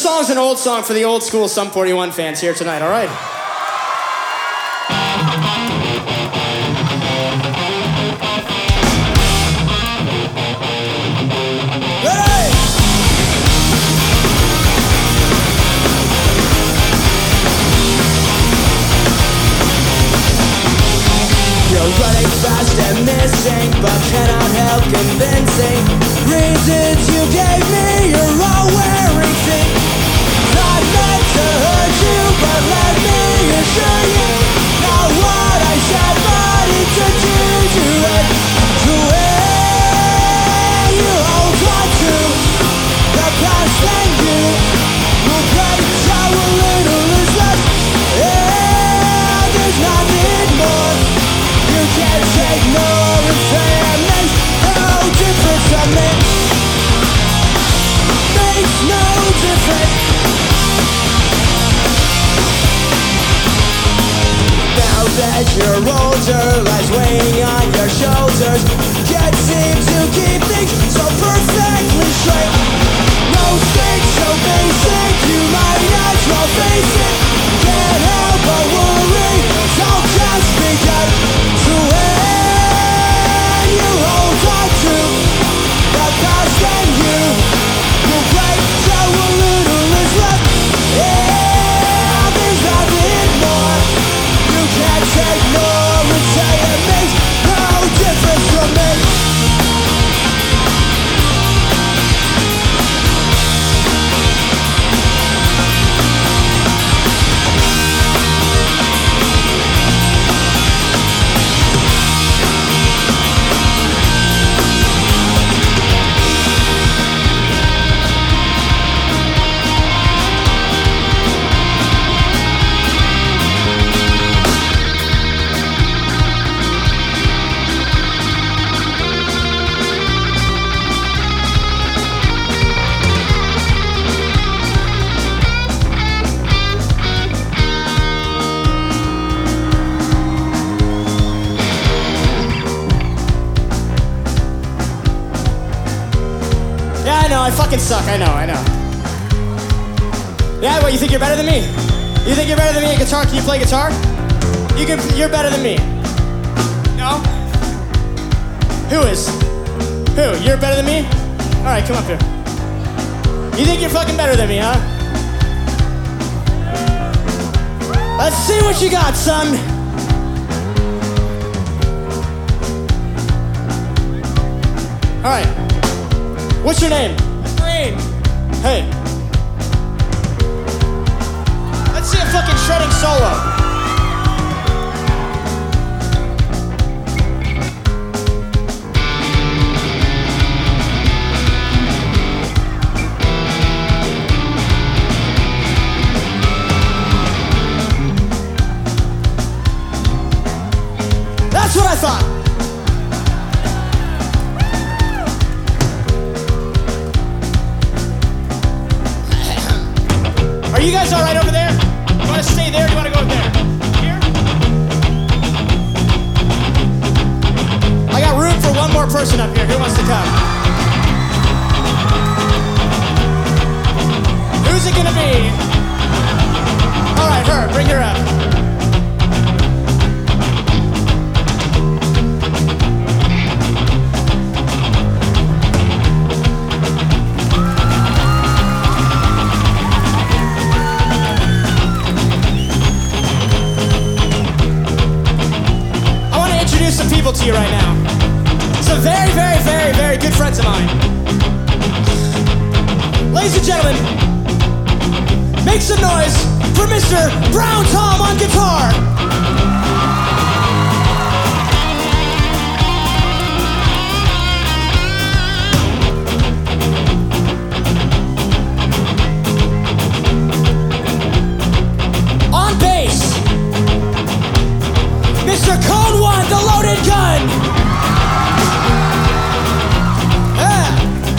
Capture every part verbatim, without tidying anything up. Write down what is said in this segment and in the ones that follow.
song's an old song for the old school Sum forty-one fans here tonight, all right? Running fast and missing, but cannot help convincing reasons you gave me. You're all wearing thing. Not meant to hurt you, but let me assure you, not what I said, but it's a due to it. To where you hold on to the past and you will break how a little is left. Yeah, there's nothing more. You can't take more and say it makes no difference to me. Makes no difference. Now that you're older, lies weighing on your shoulders. Can't seem to keep things so perfectly straight. Most things so basic, you might as well face it. Can't help but worry, I'll just begin to when you hold on to the past and you will break so a little is left. Yeah, there's nothing more. You can't take more and say it makes no difference to me. I fucking suck, I know, I know. Yeah, what, you think you're better than me? You think you're better than me at guitar? Can you play guitar? You can, you're better than me. No? Who is? Who? You're better than me? Alright, come up here. You think you're fucking better than me, huh? Let's see what you got, son. Alright. What's your name? Green. Hey. Let's see a fucking shredding solo. That's what I thought. Are you guys all right over there? You want to stay there or do you want to go up there? Here? I got room for one more person up here. Who wants to come? Who's it gonna be? All right, her. Bring her up. Some people to you right now. Some very, very, very, very good friends of mine. Ladies and gentlemen, make some noise for Mister Brown Tom on guitar. On bass, Mister Code One, the loaded gun. Yeah.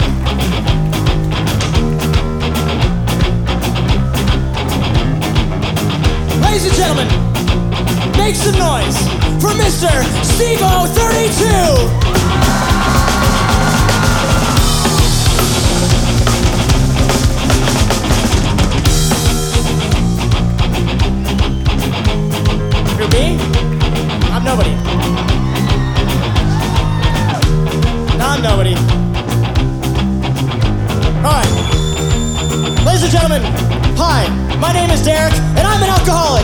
Ladies and gentlemen, make some noise for Mister Steve-O thirty-two. and gentlemen, hi, my name is Derek, and I'm an alcoholic.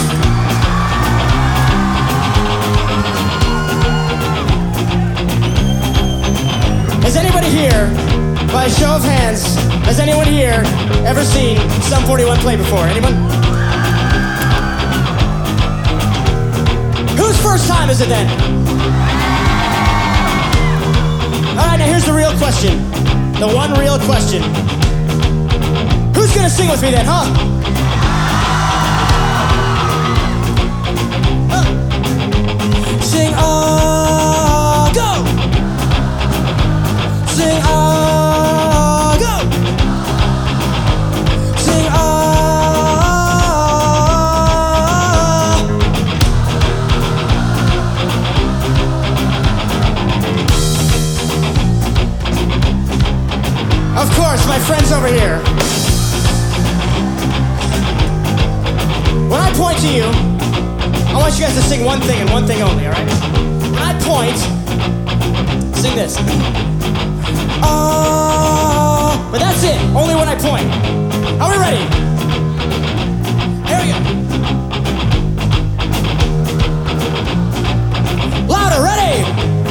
Has anybody here, by a show of hands, has anyone here ever seen Sum forty-one play before? Anyone? Whose first time is it then? All right, now here's the real question. The one real question. Who's gonna sing with me then, huh? huh? Sing on, go! Sing on, go! Sing on. Of course, my friends over here. When I point to you, I want you guys to sing one thing and one thing only, all right? When I point, sing this. Oh, but that's it. Only when I point. Are we ready? Here we go. Louder, ready?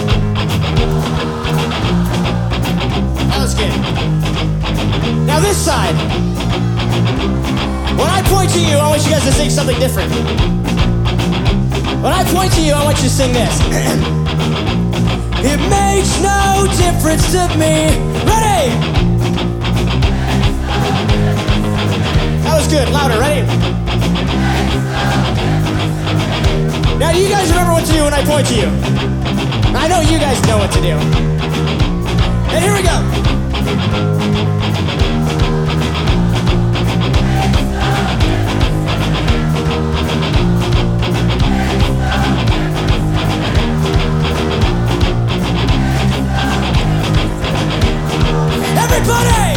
That was good. Now this side. When I point to you, I want you guys to sing something different. When I point to you, I want you to sing this. It makes no difference to me. Ready? That was good. Louder. Ready? Now you guys remember what to do when I point to you. I know you guys know what to do. And here we go. Everybody!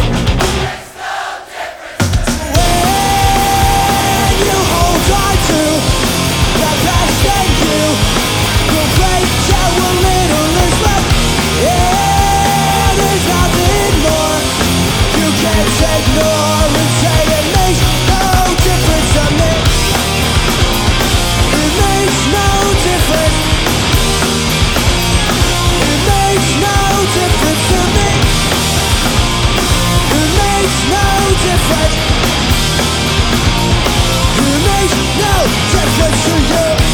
When you hold on to the best in you, you'll break down what little is left. Yeah, there's nothing more you can't ignore and say it makes no difference to me. It makes no difference. It makes no difference to me. It makes no difference. It makes no difference to you.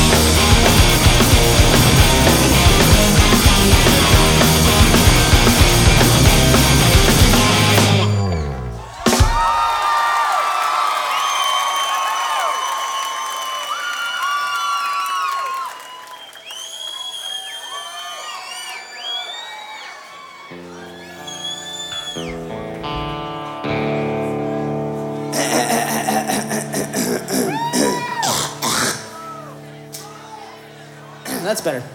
That's better.